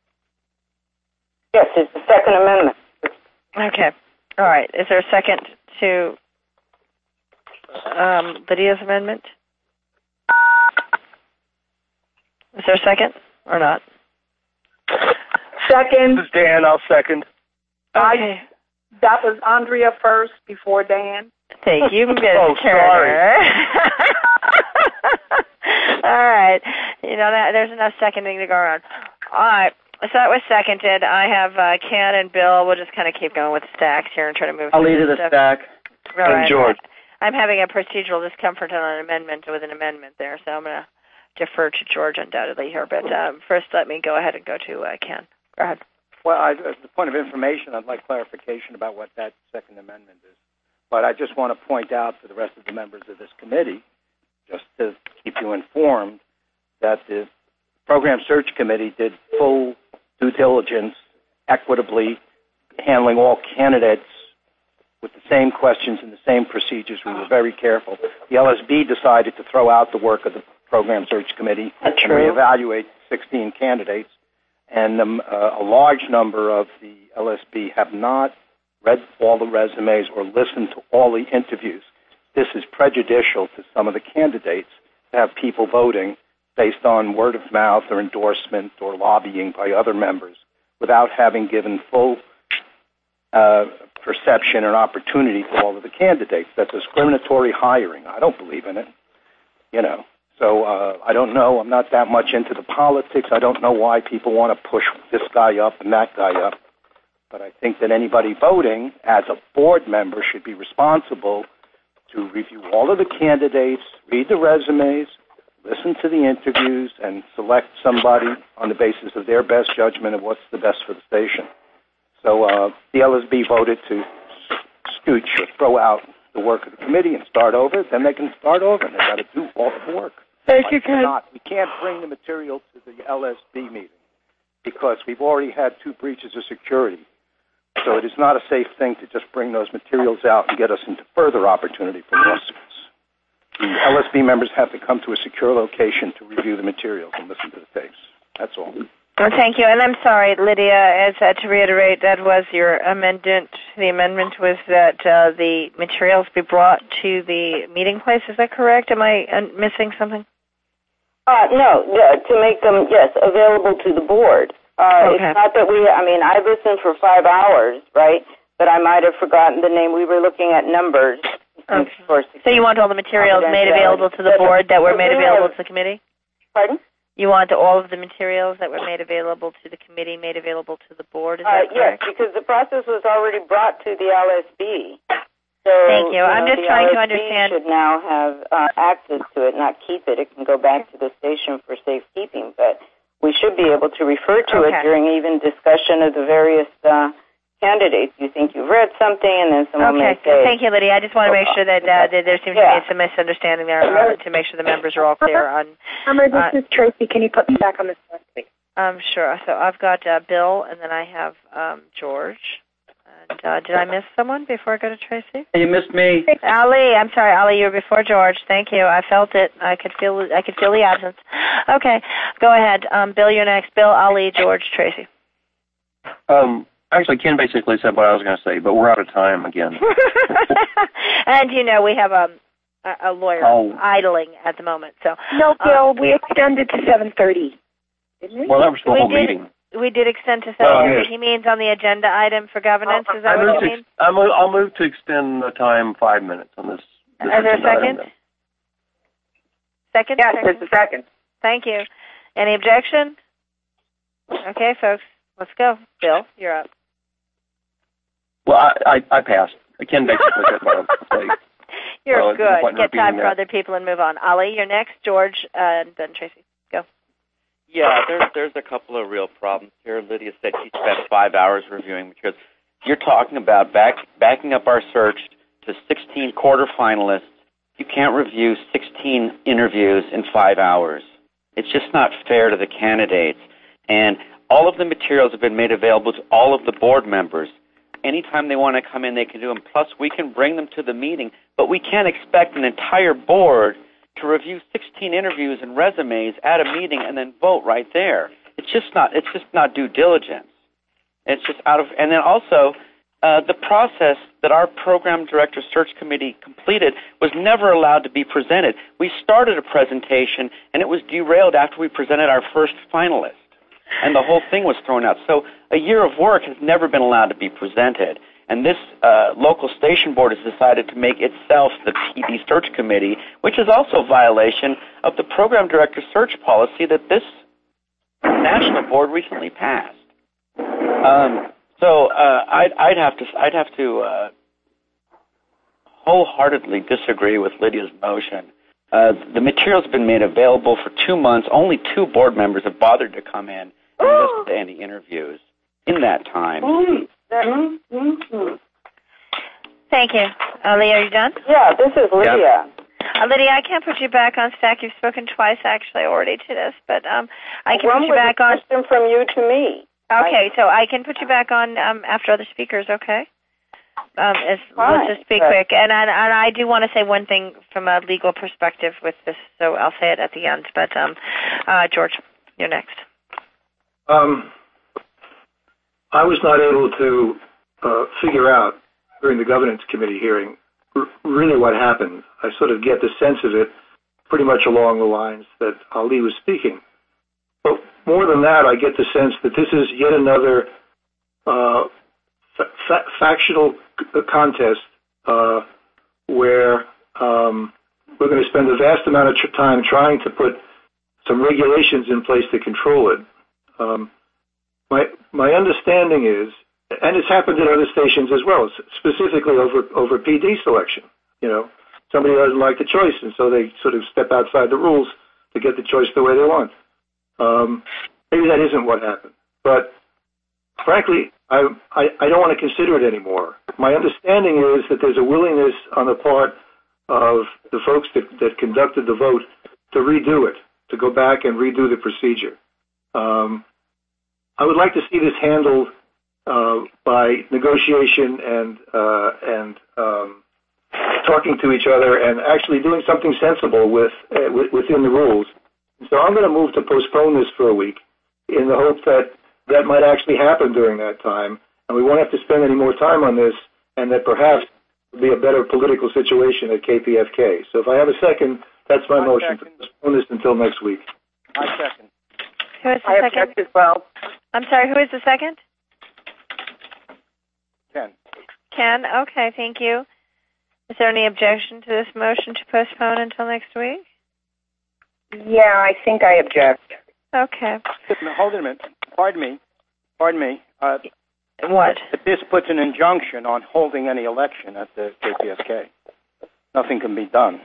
S2: Yes, it's the second amendment.
S1: Okay. All right. Is there a second to Lydia's amendment? Is there a second or not?
S5: Second.
S7: This is Dan. I'll second.
S1: Okay.
S5: That was Andrea first before Dan.
S1: Thank you, Ms.
S7: Oh,
S1: Turner. All right. You know, there's enough seconding to go around. All right. So that was seconded. I have Ken and Bill. We'll just kind of keep going with the stacks here and try to move
S11: I'll
S1: through
S11: lead to the
S1: stuff.
S11: stack.
S1: All right.
S3: And George.
S1: I'm having a procedural discomfort on an amendment with an amendment there, so I'm going to defer to George undoubtedly here. But first, let me go ahead and go to Ken. Go ahead.
S7: Well, as a point of information, I'd like clarification about what that second amendment is. But I just want to point out to the rest of the members of this committee, just to keep you informed, that the Program Search Committee did full due diligence, equitably, handling all candidates with the same questions and the same procedures. We were very careful. The LSB decided to throw out the work of the Program Search Committee and reevaluate 16 candidates, and a large number of the LSB have not read all the resumes or listened to all the interviews. This is prejudicial to some of the candidates to have people voting based on word of mouth or endorsement or lobbying by other members without having given full perception and opportunity to all of the candidates. That's discriminatory hiring. I don't believe in it, you know. So I don't know. I'm not that much into the politics. I don't know why people want to push this guy up and that guy up. But I think that anybody voting as a board member should be responsible to review all of the candidates, read the resumes, listen to the interviews, and select somebody on the basis of their best judgment of what's the best for the station. So the LSB voted to scooch or throw out the work of the committee and start over. Then they can start over, and they've got to do all the work.
S1: Thank you, Ken.
S7: We can't bring the material to the LSB meeting because we've already had 2 breaches of security. So it is not a safe thing to just bring those materials out and get us into further opportunity for lawsuits. The LSB members have to come to a secure location to review the materials and listen to the tapes. That's all.
S1: Well, thank you. And I'm sorry, Lydia, to reiterate, that was your amendment. The amendment was that the materials be brought to the meeting place. Is that correct? Am I missing something?
S2: No, to make them, yes, available to the board.
S1: Okay.
S2: It's not that I listened for 5 hours, right? But I might have forgotten the name. We were looking at numbers.
S1: Okay. So you want all the materials made available to the board that were made available to the committee?
S2: Pardon?
S1: You want all of the materials that were made available to the committee made available to the board? Is that correct?
S2: Yes, because the process was already brought to the LSB. So,
S1: thank you. I'm just trying to understand.
S2: The LSB should now have access to it, not keep it. It can go back to the station for safekeeping, but we should be able to refer to it during even discussion of the various candidates. You think you've read something, and then someone may say...
S1: Thank you, Lydia. I just want to make sure that there seems to be some misunderstanding there to make sure the members are all clear on...
S9: This is Tracy. Can you put me back on the phone, please?
S1: Sure. So I've got Bill, and then I have George. And did I miss someone before I go to Tracy?
S11: You missed me.
S1: Ali. I'm sorry, Ali. You were before George. Thank you. I felt it. I could feel the absence. Okay. Go ahead. Bill, you're next. Bill, Ali, George, Tracy.
S3: Actually, Ken basically said what I was going to say, but we're out of time again.
S1: And, we have a lawyer idling at the moment. So
S9: no, Bill, we extended to 7:30. Didn't we?
S3: Well, that was the whole meeting.
S1: We did extend to 7:30. He means on the agenda item for governance. Is that what you mean?
S3: I'll move to extend the time 5 minutes on this.
S1: Is there a second? Second?
S5: Yes, there's a second.
S1: Thank you. Any objection? Okay, folks, let's go. Bill, you're up.
S3: Well, I passed. Ken basically said what I was going to say.
S1: You're good. Get time for other people and move on. Ali, you're next. George, and then Tracy. Go.
S11: Yeah, there's a couple of real problems here. Lydia said she spent 5 hours reviewing materials. You're talking about backing up our search to 16 quarterfinalists. You can't review 16 interviews in 5 hours. It's just not fair to the candidates. And all of the materials have been made available to all of the board members. Anytime they want to come in, they can do them. Plus, we can bring them to the meeting, but we can't expect an entire board to review 16 interviews and resumes at a meeting and then vote right there. It's just not due diligence. It's just and then also, the process that our program director search committee completed was never allowed to be presented. We started a presentation, and it was derailed after we presented our first finalist, and the whole thing was thrown out. So a year of work has never been allowed to be presented. And this local station board has decided to make itself the PD search committee, which is also a violation of the program director search policy that this national board recently passed. So I'd have to wholeheartedly disagree with Lydia's motion. The material's been made available for 2 months. Only 2 board members have bothered to come in and listen to any interviews in that time.
S1: Thank you. Lee, are you done?
S2: Yeah, this is Lydia.
S1: Yeah. Lydia, I can't put you back on stack. You've spoken twice, actually, already to this, but I can put you back on.
S2: Question from you to me.
S1: Okay, so I can put you back on after other speakers, okay? Let's just be quick. And I do want to say one thing from a legal perspective with this, so I'll say it at the end. But, George, you're next.
S8: I was not able to figure out during the governance committee hearing really what happened. I sort of get the sense of it pretty much along the lines that Ali was speaking. But more than that, I get the sense that this is yet another factional contest where we're going to spend a vast amount of time trying to put some regulations in place to control it. My understanding is, and it's happened at other stations as well, specifically over PD selection. You know, somebody doesn't like the choice, and so they sort of step outside the rules to get the choice the way they want. Maybe that isn't what happened, but frankly, I don't want to consider it anymore. My understanding is that there's a willingness on the part of the folks that conducted the vote to redo it, to go back and redo the procedure. I would like to see this handled by negotiation and talking to each other and actually doing something sensible within the rules. So I'm going to move to postpone this for a week in the hope that that might actually happen during that time, and we won't have to spend any more time on this, and that perhaps there'll be a better political situation at KPFK. So if I have a second, that's my motion to postpone this until next week.
S7: I second.
S1: Who is the second?
S2: As well.
S1: I'm sorry, who is the second?
S7: Ken.
S1: Ken, okay, thank you. Is there any objection to this motion to postpone until next week?
S10: Yeah, I think I object.
S1: Okay.
S7: Hold a minute. Pardon me.
S1: What?
S7: This puts an injunction on holding any election at the KPFK. Nothing can be done.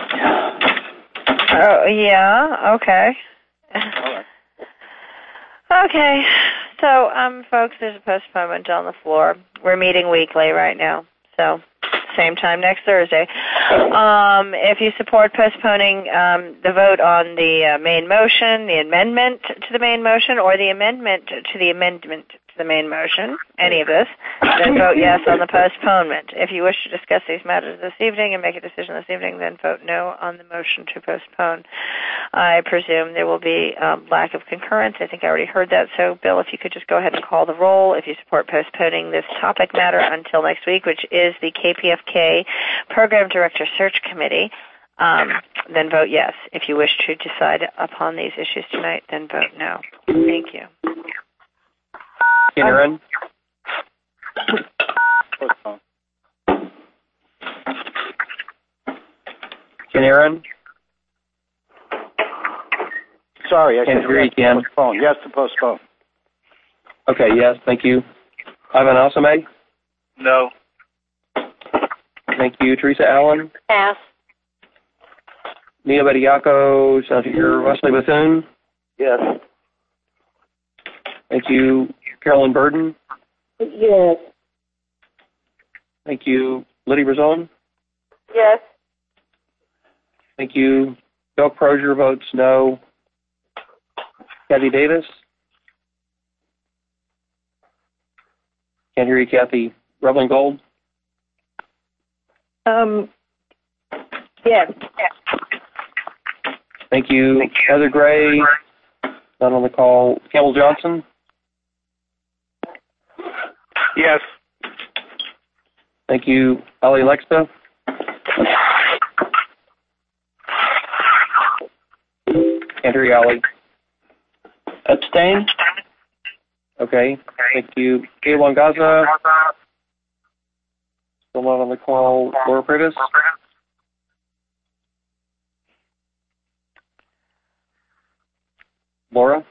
S1: Oh, yeah, okay.
S7: All right.
S1: Okay. So, folks, there's a postponement on the floor. We're meeting weekly right now, so same time next Thursday. If you support postponing the vote on the main motion, the amendment to the main motion, or the amendment to the amendment to the main motion, any of this, then vote yes on the postponement. If you wish to discuss these matters this evening and make a decision this evening, then vote no on the motion to postpone. I presume there will be lack of concurrence. I think I already heard that. So, Bill, if you could just go ahead and call the roll if you support postponing this topic matter until next week, which is the KPFK Program Director Search Committee, then vote yes. If you wish to decide upon these issues tonight, then vote no. Thank you.
S3: Karen?
S7: Postpone.
S3: Karen?
S7: Sorry, I
S3: Can't
S7: said
S3: hear you,
S7: yes to
S3: Ken.
S7: postpone. Yes to postpone.
S3: Okay, yes, thank you. Ivan Alsamay?
S4: No.
S3: Thank you. Teresa Allen?
S6: Pass.
S3: Neil Bediaco, Senator Wesley Bethune?
S4: Yes.
S3: Thank you. Carolyn Burden?
S9: Yes.
S3: Thank you. Lydia Brazone?
S2: Yes.
S3: Thank you. Bill Crozier votes no. Kathy Davis? Can't hear you, Kathy. Reverend Gold?
S9: Yes.
S3: Thank you. Heather Gray? Not on the call. Campbell Johnson?
S4: Yes.
S3: Thank you. Ali Alexa? Can't hear you, Ali.
S11: Abstain?
S3: Okay. Thank you. Gail Wangaza? Still not on the call. Laura Priebus? Laura?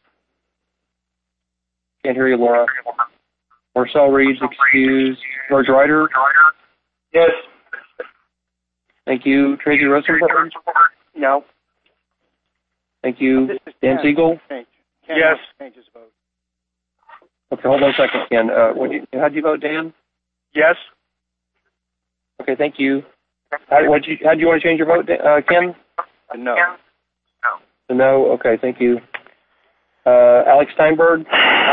S3: Can't hear you, Laura. Marcel Reeves, excused. George Ryder?
S8: Yes.
S3: Thank you. Tracy Rosenberg?
S7: No.
S3: Thank you. Dan Siegel?
S4: Yes.
S7: Change his vote.
S3: Okay, hold on a second, Ken. How'd you vote, Dan?
S4: Yes.
S3: Okay, thank you. How'd you want to change your vote, Ken?
S7: No.
S3: No. Okay, thank you. Alex Steinberg?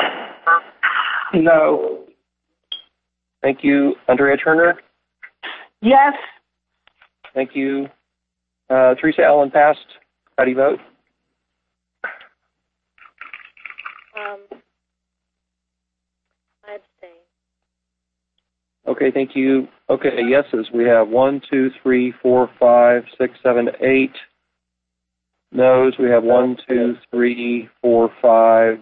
S5: No.
S3: Thank you. Andrea Turner?
S9: Yes.
S3: Thank you. Teresa Allen passed. How do you vote?
S6: I abstain.
S3: Okay, thank you. Okay, yeses. We have 1, 2, 3, 4, 5, 6, 7, 8. Noes. We have 1, 2, 3, 4, 5,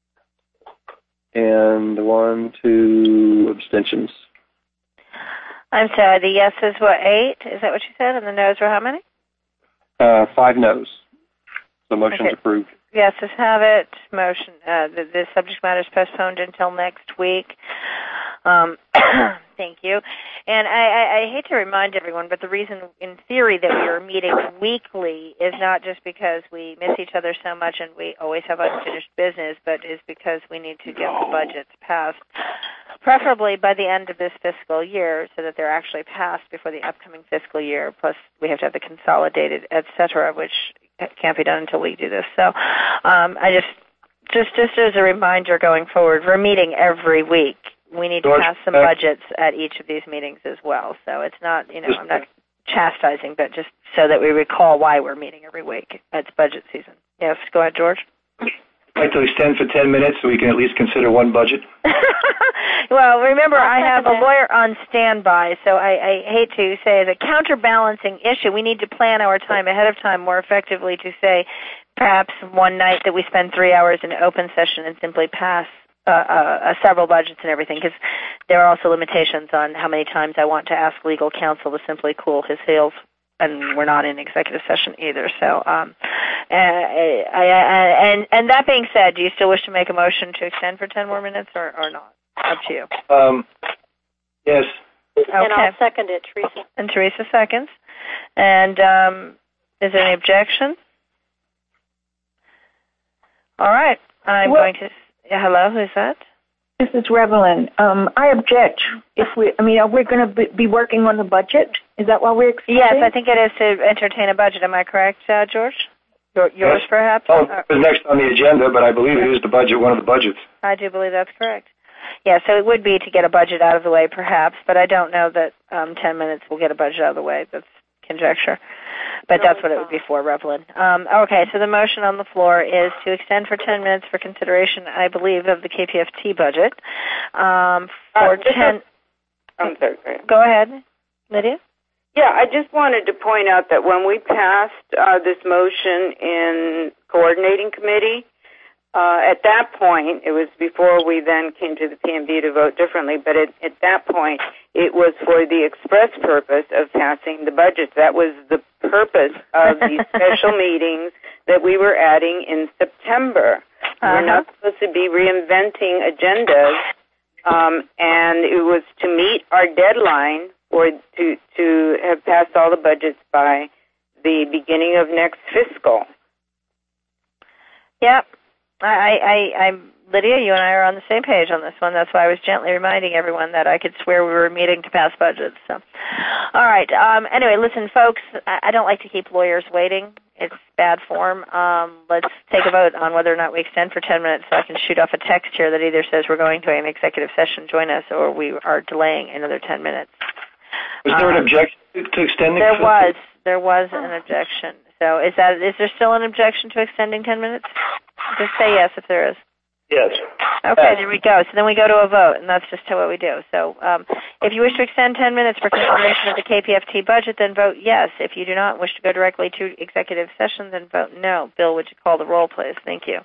S3: and 1, 2 abstentions.
S1: I'm sorry, the yeses were 8. Is that what you said? And the noes were how many?
S3: 5 noes. The motion's approved.
S1: Yeses have it. Motion. The subject matter is postponed until next week. Thank you. And I hate to remind everyone, but the reason, in theory, that we are meeting weekly is not just because we miss each other so much and we always have unfinished business, but is because we need to get the budgets passed, preferably by the end of this fiscal year, so that they're actually passed before the upcoming fiscal year. Plus, we have to have the consolidated, et cetera, which can't be done until we do this. So, I just as a reminder going forward, we're meeting every week. We need to pass some budgets at each of these meetings as well. So it's not, I'm not chastising, but just so that we recall why we're meeting every week. It's budget season. Yes, go ahead, George.
S8: I'd like to extend for 10 minutes so we can at least consider one budget.
S1: Well, remember, I have a lawyer on standby, so I hate to say as a counterbalancing issue, we need to plan our time ahead of time more effectively to say perhaps one night that we spend 3 hours in open session and simply pass several budgets and everything, because there are also limitations on how many times I want to ask legal counsel to simply cool his heels, and we're not in executive session either. So, and that being said, do you still wish to make a motion to extend for 10 more minutes or not? Up to you.
S8: Yes.
S1: Okay.
S6: And I'll second it, Teresa.
S1: And Teresa seconds. And is there any objection? All right. I'm going to... Hello, who's that?
S9: This is Revelyn. I object. Are we going to be working on the budget? Is that what we're expecting?
S1: Yes, I think it is to entertain a budget. Am I correct, George? Yours,
S8: yes.
S1: Perhaps?
S8: Oh, it was next on the agenda, but I believe it is the budget, one of the budgets.
S1: I do believe that's correct. Yeah, so it would be to get a budget out of the way, perhaps, but I don't know that 10 minutes will get a budget out of the way. That's conjecture. But that's what it would be for, Revelyn. Okay, so the motion on the floor is to extend for 10 minutes for consideration, I believe, of the KPFT budget. I'm sorry. Go ahead, Lydia.
S2: Yeah, I just wanted to point out that when we passed this motion in coordinating committee, at that point, it was before we then came to the PMB to vote differently, but at that point, it was for the express purpose of passing the budget. That was the purpose of these special meetings that we were adding in September. We're not supposed to be reinventing agendas, and it was to meet our deadline or to have passed all the budgets by the beginning of next fiscal.
S1: Yep. I'm Lydia, you and I are on the same page on this one. That's why I was gently reminding everyone that I could swear we were meeting to pass budgets. So, all right. Anyway, listen, folks, I don't like to keep lawyers waiting. It's bad form. Let's take a vote on whether or not we extend for 10 minutes so I can shoot off a text here that either says we're going to an executive session, join us, or we are delaying another 10 minutes.
S8: Was there an objection to extending?
S1: There was an objection. So is there still an objection to extending 10 minutes? Just say yes if there is.
S8: Yes.
S1: Okay, there we go. So then we go to a vote, and that's just what we do. So if you wish to extend 10 minutes for consideration of the KPFT budget, then vote yes. If you do not wish to go directly to executive session, then vote no. Bill, would you call the roll, please? Thank you.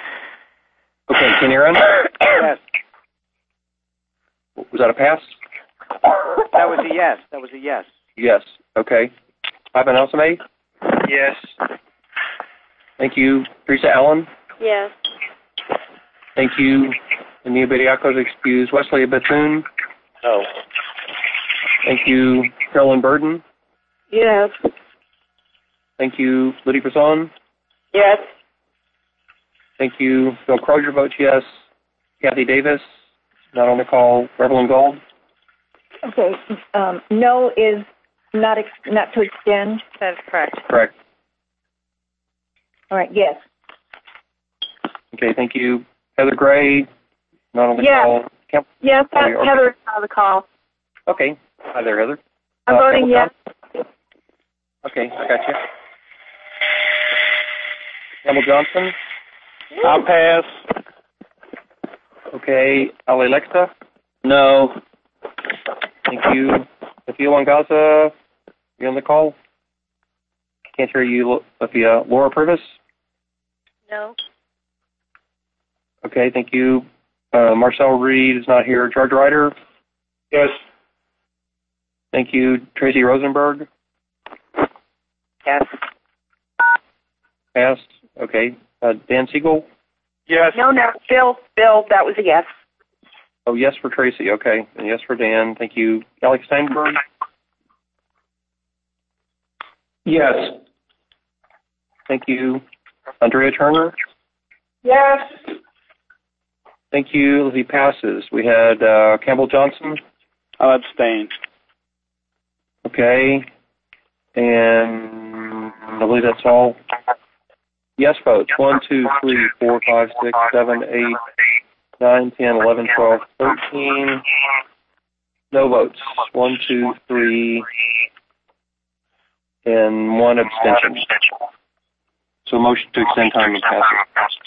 S3: Okay, Ken Aaron?
S7: Yes.
S3: Was that a pass?
S7: That was a yes. That was a yes.
S3: Yes. Okay. Ivan Elsame?
S4: Yes.
S3: Thank you. Teresa Allen?
S6: Yes.
S3: Thank you. Anita Bediaco is excused. Wesley Bethune?
S4: No.
S3: Thank you. Carolyn Burden?
S9: Yes.
S3: Thank you. Lydia Brisson?
S2: Yes.
S3: Thank you. Bill Crozier votes yes. Kathy Davis? Not on the call. Reverend Gold?
S9: Okay. No is not to extend.
S1: That's correct.
S3: Correct.
S9: All right. Yes.
S3: Okay, thank you. Heather Gray? Not on the
S2: Yes.
S3: call.
S2: Yes,
S3: okay.
S2: Heather's on the call.
S3: Okay. Hi there, Heather.
S2: I'm voting yes.
S3: Okay, I got you. Campbell Johnson?
S7: I'll pass.
S3: Okay. Ali Lexa?
S11: No.
S3: Thank you. Sophia Wangaza, you on the call? Can't hear you, Sophia. Laura Purvis?
S6: No.
S3: Okay, thank you. Marcel Reed is not here. George Ryder?
S8: Yes.
S3: Thank you. Tracy Rosenberg?
S2: Yes.
S3: Passed. Okay. Dan Siegel?
S4: Yes.
S2: No, Bill, that was a yes.
S3: Oh, yes for Tracy. Okay. And yes for Dan. Thank you. Alex Steinberg?
S8: Yes.
S3: Thank you. Andrea Turner?
S5: Yes.
S3: Thank you. Lizzie passes. We had Campbell Johnson?
S7: I'll abstain.
S3: Okay. And I believe that's all. Yes votes. 1, 2, 3, 4, 5, 6, 7, 8, 9, 10, 11, 12, 13. No votes. 1, 2, 3, and 1 abstention. So motion to extend time passes.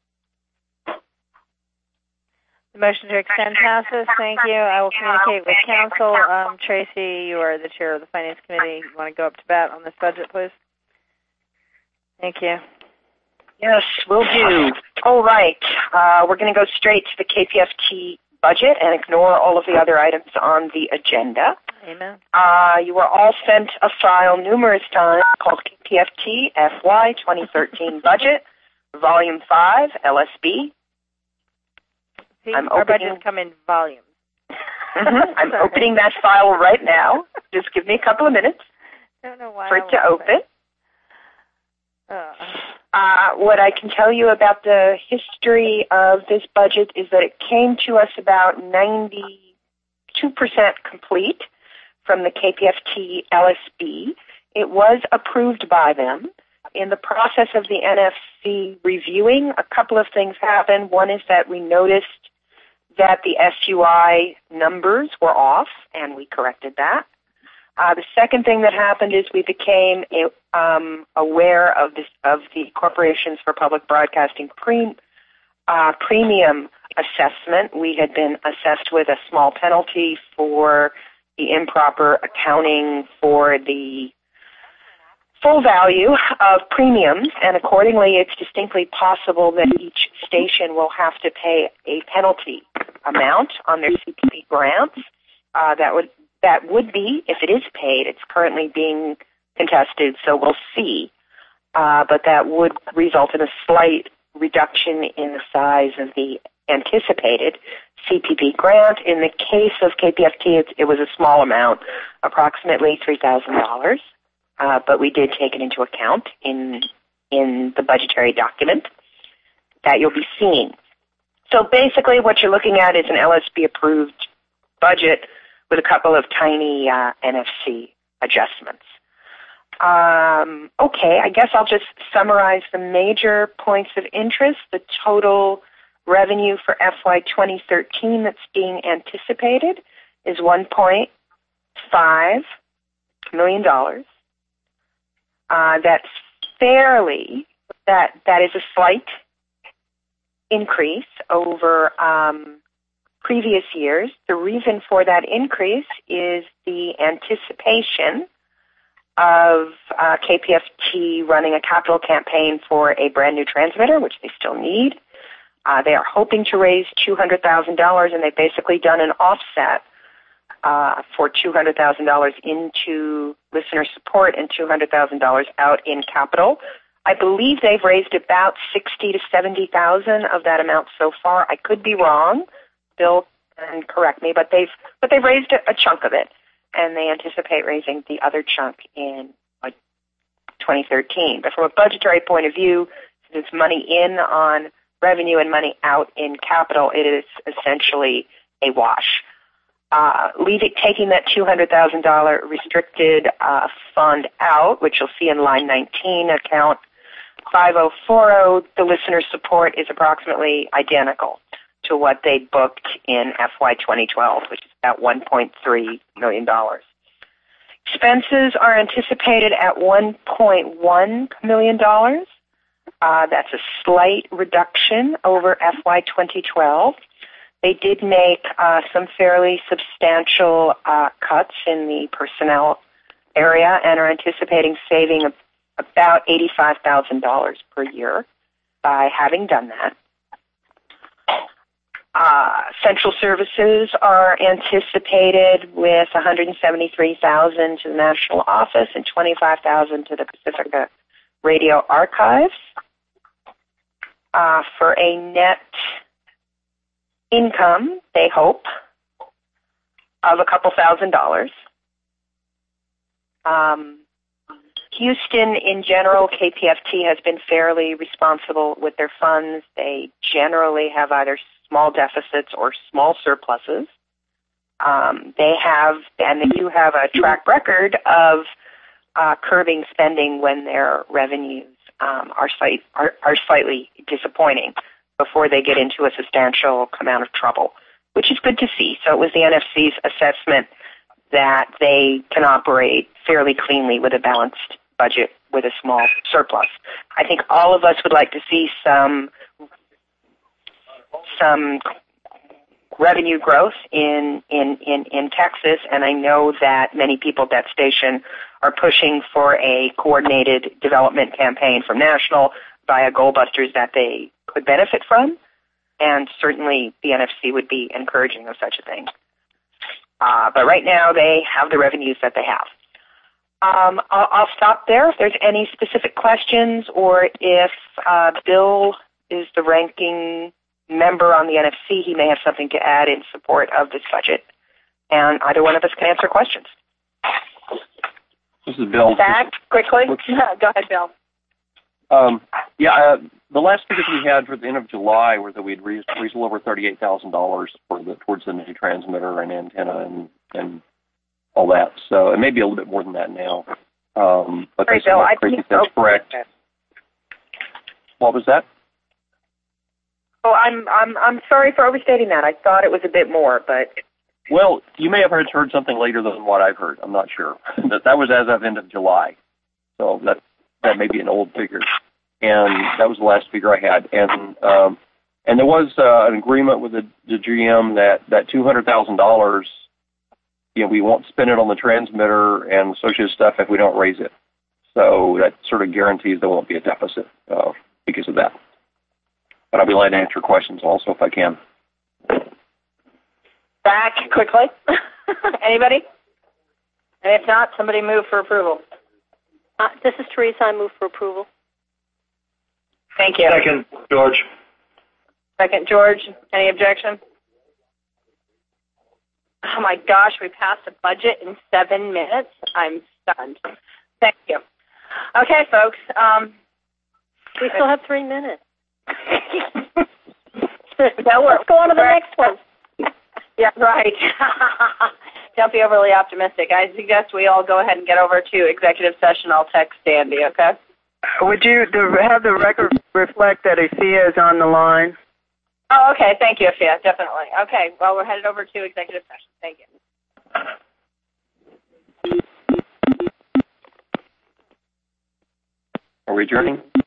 S1: The motion to extend passes. Thank you. I will communicate with council. Tracy, you are the chair of the Finance Committee. You want to go up to bat on this budget, please? Thank you.
S10: Yes, will do. All right. We're going to go straight to the KPFT budget and ignore all of the other items on the agenda.
S1: Amen.
S10: You were all sent a file numerous times called KPFT FY 2013 Budget, Volume 5, LSB.
S1: See, our budgets come in volumes.
S10: I'm opening that file right now. Just give me a couple of minutes
S1: don't know why
S10: for it to open. What I can tell you about the history of this budget is that it came to us about 92% complete from the KPFT LSB. It was approved by them. In the process of the NFC reviewing, a couple of things happened. One is that we noticed that the SUI numbers were off, and we corrected that. The second thing that happened is we became aware of the Corporations for Public Broadcasting premium assessment. We had been assessed with a small penalty for the improper accounting for the full value of premiums, and accordingly it's distinctly possible that each station will have to pay a penalty amount on their CPP grants. That would be, if it is paid, it's currently being contested, so we'll see. But that would result in a slight reduction in the size of the anticipated CPP grant. In the case of KPFT, it was a small amount, approximately $3,000, but we did take it into account in the budgetary document that you'll be seeing. So basically what you're looking at is an LSB-approved budget with a couple of tiny NFC adjustments. Okay, I guess I'll just summarize the major points of interest. The total revenue for FY 2013 that's being anticipated is $1.5 million. That is a slight increase over previous years. The reason for that increase is the anticipation of KPFT running a capital campaign for a brand new transmitter, which they still need. They are hoping to raise $200,000, and they've basically done an offset for $200,000 into listener support and $200,000 out in capital. I believe they've raised about $60,000 to $70,000 of that amount so far. I could be wrong. Bill can correct me, but they've raised a chunk of it, and they anticipate raising the other chunk in 2013. But from a budgetary point of view, since it's money in on revenue and money out in capital, it is essentially a wash. Taking that $200,000 restricted fund out, which you'll see in line 19, account 5040, the listener support is approximately identical to what they booked in FY 2012, which is about $1.3 million. Expenses are anticipated at $1.1 million. That's a slight reduction over FY 2012. They did make some fairly substantial cuts in the personnel area and are anticipating saving about $85,000 per year by having done that. Central services are anticipated with $173,000 to the national office and $25,000 to the Pacifica Radio Archives, for a net income, they hope, of a couple $1,000s. Houston, in general, KPFT has been fairly responsible with their funds. They generally have either small deficits or small surpluses. They do have a track record of curbing spending when their revenues are slightly disappointing before they get into a substantial amount of trouble, which is good to see. So it was the NFC's assessment that they can operate fairly cleanly with a balanced budget with a small surplus. I think all of us would like to see some revenue growth in Texas, and I know that many people at that station are pushing for a coordinated development campaign from national via Goalbusters that they could benefit from, and certainly the NFC would be encouraging of such a thing. But right now they have the revenues that they have. I'll stop there if there's any specific questions, or if Bill is the ranking member on the NFC, he may have something to add in support of this budget, and either one of us can answer questions.
S3: This is Bill.
S6: Back quickly. Go ahead, Bill.
S3: The last figures we had for the end of July were that we'd raised a little over $38,000 towards the new transmitter and antenna and all that. So it may be a little bit more than that now. But
S10: Sorry, Bill, I think
S3: that's correct. What was that?
S10: Oh, I'm sorry for overstating that. I thought it was a bit more, but
S3: well, you may have heard something later than what I've heard. I'm not sure. That was as of end of July, so that may be an old figure. And that was the last figure I had. And there was an agreement with the GM that $200,000, we won't spend it on the transmitter and associated stuff if we don't raise it. So that sort of guarantees there won't be a deficit because of that. But I'll be glad to answer questions also if I can.
S6: Back quickly. Anybody? And if not, somebody move for approval.
S12: This is Teresa. I move for approval.
S6: Thank you.
S8: Second, George.
S6: Second, George. Any objection? Oh my gosh, we passed a budget in 7 minutes. I'm stunned. Thank you. Okay, folks.
S12: We still have 3 minutes.
S6: Let's go on to the next one. Yeah, right. Don't be overly optimistic. I suggest we all go ahead and get over to executive session. I'll text Sandy, okay?
S13: Would you have the record reflect that Afia is on the line?
S6: Oh, okay. Thank you, Afia. Definitely. Okay. Well, we're headed over to executive session. Thank you.
S3: Are we adjourning?